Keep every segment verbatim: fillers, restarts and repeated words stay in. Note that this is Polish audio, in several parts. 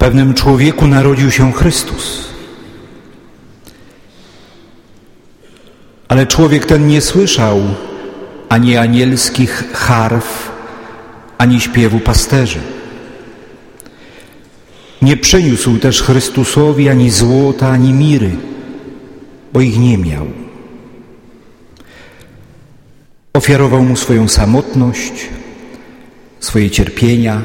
pewnym człowieku narodził się Chrystus. Ale człowiek ten nie słyszał ani anielskich harf, ani śpiewu pasterzy. Nie przyniósł też Chrystusowi ani złota, ani miry, bo ich nie miał. Ofiarował mu swoją samotność, swoje cierpienia,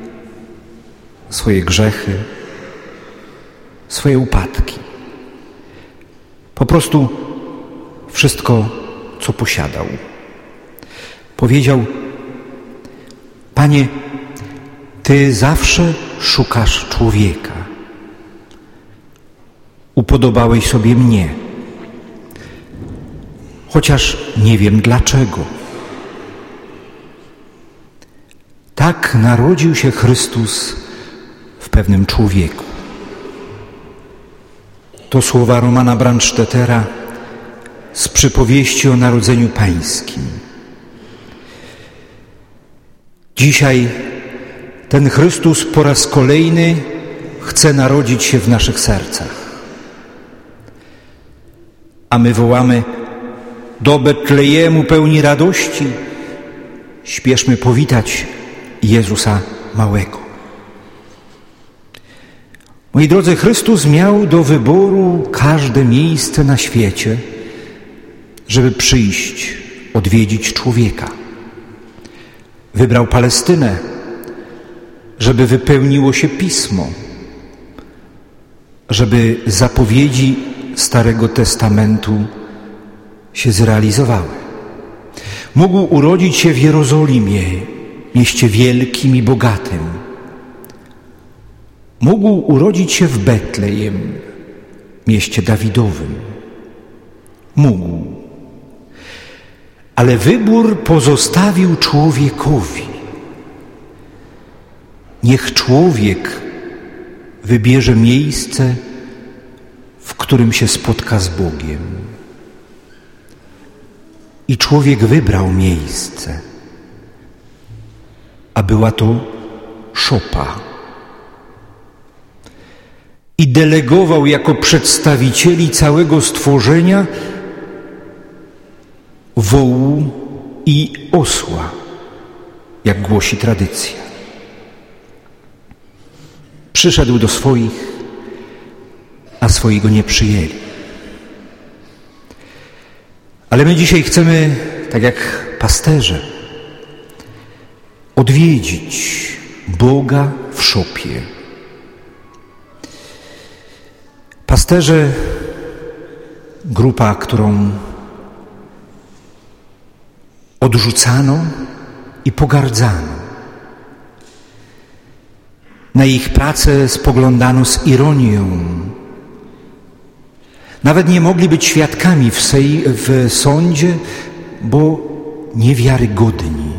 swoje grzechy, swoje upadki. Po prostu wszystko, co posiadał. Powiedział: Panie, Ty zawsze szukasz człowieka. Upodobałeś sobie mnie, chociaż nie wiem dlaczego. Tak narodził się Chrystus w pewnym człowieku. To słowa Romana Brandstättera z przypowieści o Narodzeniu Pańskim. Dzisiaj ten Chrystus po raz kolejny chce narodzić się w naszych sercach. A my wołamy: do Betlejemu pełni radości, śpieszmy powitać Jezusa Małego. Moi drodzy, Chrystus miał do wyboru każde miejsce na świecie, żeby przyjść, odwiedzić człowieka. Wybrał Palestynę, żeby wypełniło się Pismo, żeby zapowiedzi Starego Testamentu się zrealizowały. Mógł urodzić się w Jerozolimie, mieście wielkim i bogatym. Mógł urodzić się w Betlejem, mieście Dawidowym. Mógł. Ale wybór pozostawił człowiekowi. Niech człowiek wybierze miejsce, w którym się spotka z Bogiem. I człowiek wybrał miejsce, a była to szopa. I delegował jako przedstawicieli całego stworzenia wołu i osła, jak głosi tradycja. Przyszedł do swoich, a swoi go nie przyjęli. Ale my dzisiaj chcemy, tak jak pasterze, odwiedzić Boga w szopie. Pasterze, grupa, którą odrzucano i pogardzano. Na ich pracę spoglądano z ironią. Nawet nie mogli być świadkami w, sej, w sądzie, bo niewiarygodni.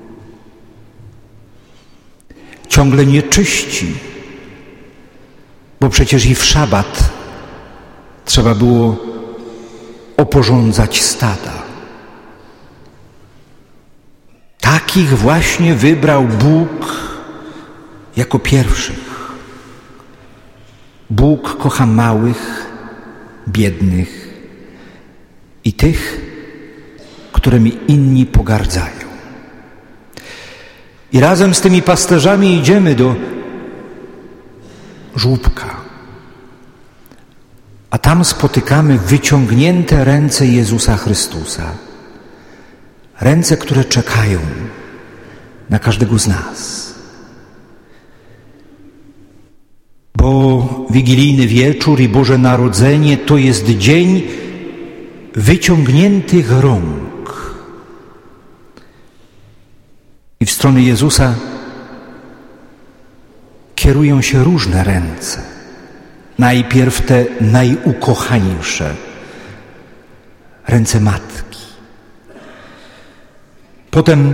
Ciągle nieczyści, bo przecież i w szabat trzeba było oporządzać stada. Takich właśnie wybrał Bóg jako pierwszych. Bóg kocha małych, biednych i tych, którymi inni pogardzają. I razem z tymi pasterzami idziemy do żłóbka, a tam spotykamy wyciągnięte ręce Jezusa Chrystusa. Ręce, które czekają na każdego z nas. Bo wigilijny wieczór i Boże Narodzenie to jest dzień wyciągniętych rąk. I w stronę Jezusa kierują się różne ręce. Najpierw te najukochańsze, ręce matki. Potem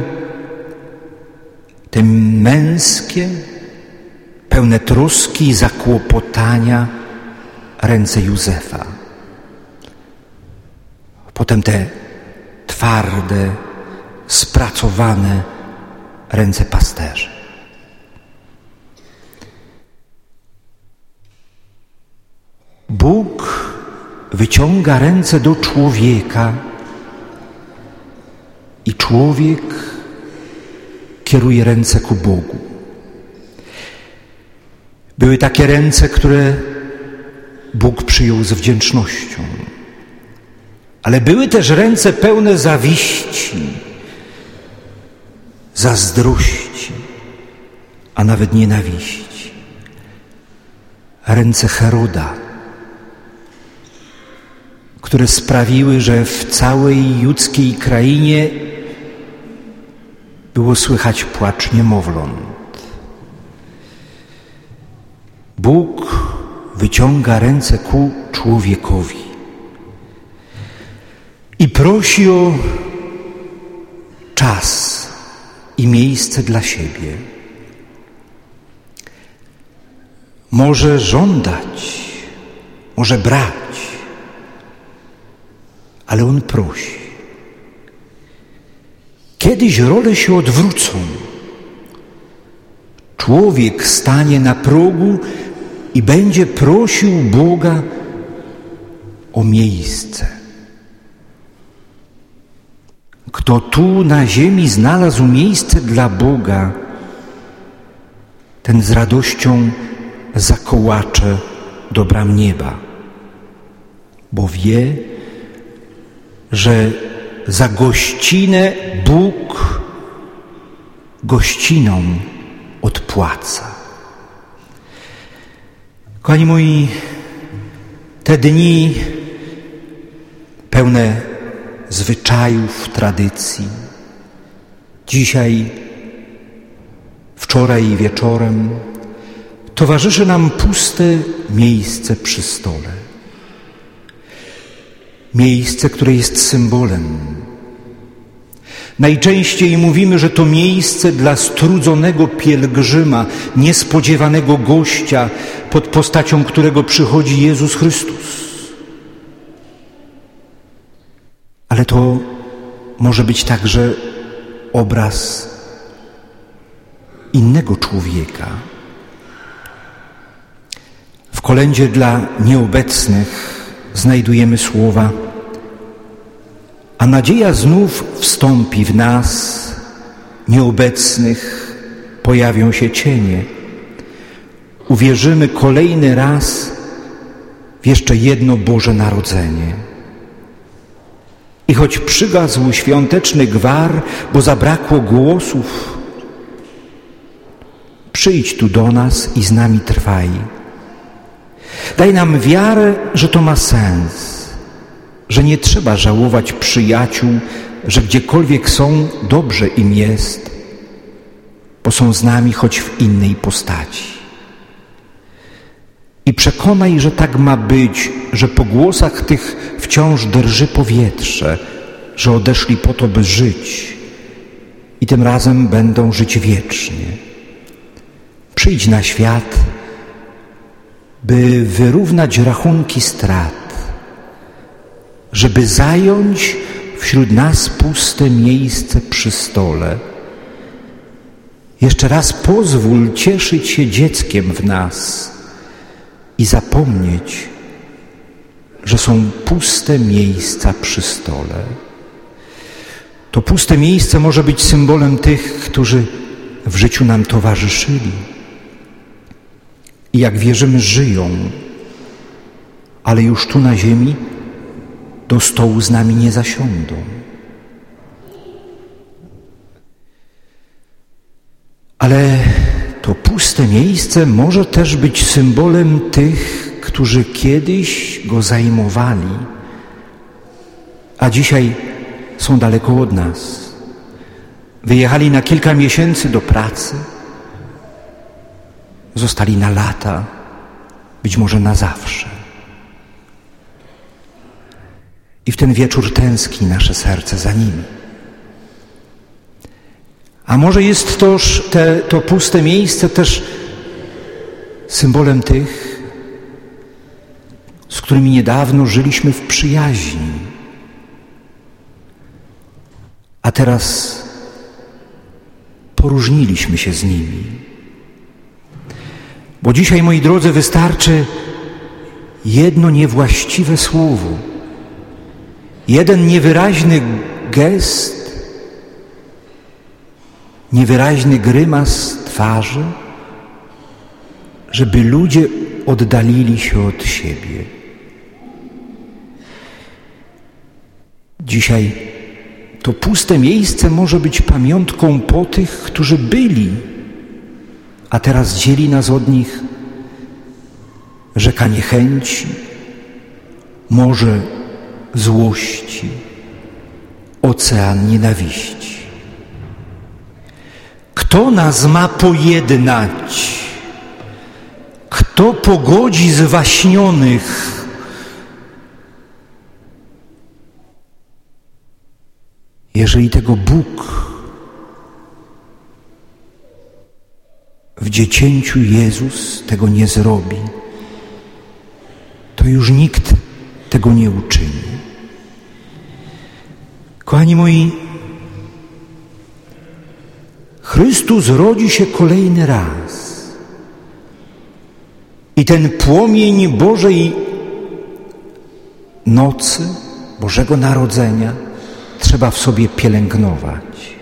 te męskie, pełne troski i zakłopotania ręce Józefa. Potem te twarde, spracowane ręce pasterzy. wyciąga ręce do człowieka i człowiek kieruje ręce ku Bogu. Były takie ręce, które Bóg przyjął z wdzięcznością, ale były też ręce pełne zawiści, zazdrości, a nawet nienawiści. Ręce Heroda, które sprawiły, że w całej judzkiej krainie było słychać płacz niemowląt. Bóg wyciąga ręce ku człowiekowi i prosi o czas i miejsce dla siebie. Może żądać, może brać, ale On prosi. Kiedyś role się odwrócą. Człowiek stanie na progu i będzie prosił Boga o miejsce. Kto tu na ziemi znalazł miejsce dla Boga, ten z radością zakołacze do bram nieba, bo wie, że za gościnę Bóg gościną odpłaca. Kochani moi, te dni pełne zwyczajów, tradycji, dzisiaj, wczoraj i wieczorem, towarzyszy nam puste miejsce przy stole. Miejsce, które jest symbolem. Najczęściej mówimy, że to miejsce dla strudzonego pielgrzyma, niespodziewanego gościa, pod postacią którego przychodzi Jezus Chrystus. Ale to może być także obraz innego człowieka. W kolędzie dla nieobecnych znajdujemy słowa: a nadzieja znów wstąpi w nas, nieobecnych pojawią się cienie. Uwierzymy kolejny raz w jeszcze jedno Boże Narodzenie. I choć przygasł świąteczny gwar, bo zabrakło głosów, przyjdź tu do nas i z nami trwaj. Daj nam wiarę, że to ma sens, że nie trzeba żałować przyjaciół, że gdziekolwiek są, dobrze im jest, bo są z nami choć w innej postaci. I przekonaj, że tak ma być, że po głosach tych wciąż drży powietrze, że odeszli po to, by żyć i tym razem będą żyć wiecznie. Przyjdź na świat, by wyrównać rachunki strat, żeby zająć wśród nas puste miejsce przy stole. Jeszcze raz pozwól cieszyć się dzieckiem w nas i zapomnieć, że są puste miejsca przy stole. To puste miejsce może być symbolem tych, którzy w życiu nam towarzyszyli i jak wierzymy, żyją, ale już tu na ziemi do stołu z nami nie zasiądą. Ale to puste miejsce może też być symbolem tych, którzy kiedyś go zajmowali, a dzisiaj są daleko od nas. Wyjechali na kilka miesięcy do pracy, zostali na lata, być może na zawsze. I w ten wieczór tęskni nasze serce za nimi. A może jest toż te, to puste miejsce też symbolem tych, z którymi niedawno żyliśmy w przyjaźni, a teraz poróżniliśmy się z nimi. Bo dzisiaj, moi drodzy, wystarczy jedno niewłaściwe słowo, jeden niewyraźny gest, niewyraźny grymas twarzy, żeby ludzie oddalili się od siebie. Dzisiaj to puste miejsce może być pamiątką po tych, którzy byli, a teraz dzieli nas od nich rzeka niechęci, morze złości, ocean nienawiści. Kto nas ma pojednać? Kto pogodzi zwaśnionych? Jeżeli tego Bóg w dziecięciu Jezus tego nie zrobi, to już nikt tego nie uczyni. Kochani moi, Chrystus rodzi się kolejny raz i ten płomień Bożej nocy, Bożego Narodzenia trzeba w sobie pielęgnować.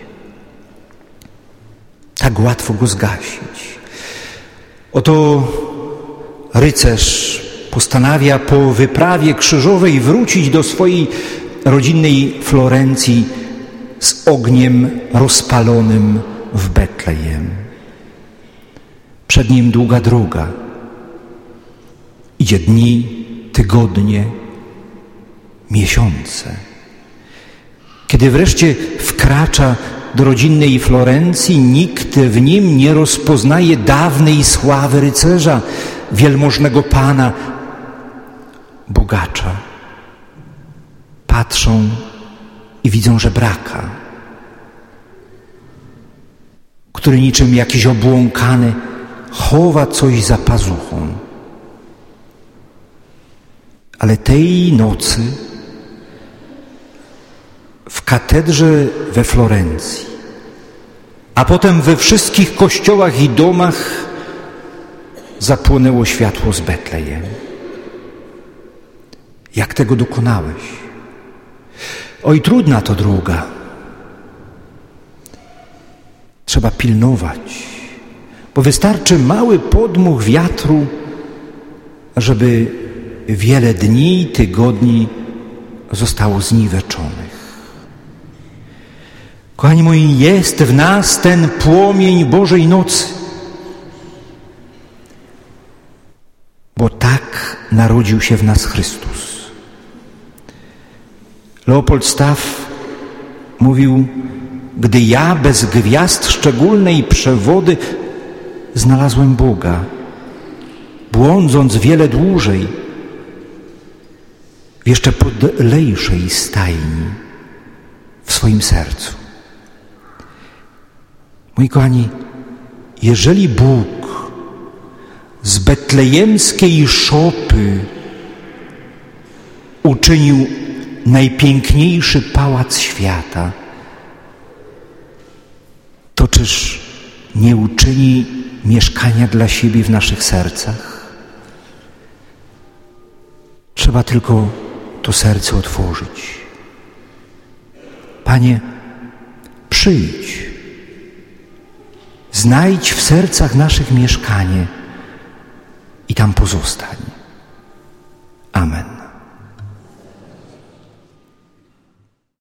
Tak łatwo go zgasić. Oto rycerz postanawia po wyprawie krzyżowej wrócić do swojej rodzinnej Florencji z ogniem rozpalonym w Betlejem. Przed nim długa droga. Idzie dni, tygodnie, miesiące. Kiedy wreszcie wkracza do rodzinnej Florencji, nikt w nim nie rozpoznaje dawnej sławy rycerza, wielmożnego pana, bogacza. Patrzą i widzą żebraka, który niczym jakiś obłąkany chowa coś za pazuchą. Ale tej nocy w katedrze we Florencji, a potem we wszystkich kościołach i domach zapłonęło światło z Betlejem. Jak tego dokonałeś? Oj, trudna to droga. Trzeba pilnować, bo wystarczy mały podmuch wiatru, żeby wiele dni, tygodni zostało zniweczonych. Kochani moi, jest w nas ten płomień Bożej nocy, bo tak narodził się w nas Chrystus. Leopold Staff mówił: gdy ja bez gwiazd szczególnej przewody znalazłem Boga, błądząc wiele dłużej w jeszcze podlejszej stajni w swoim sercu. Moi kochani, jeżeli Bóg z betlejemskiej szopy uczynił najpiękniejszy pałac świata, to czyż nie uczyni mieszkania dla siebie w naszych sercach? Trzeba tylko to serce otworzyć. Panie, przyjdź, znajdź w sercach naszych mieszkanie i tam pozostań.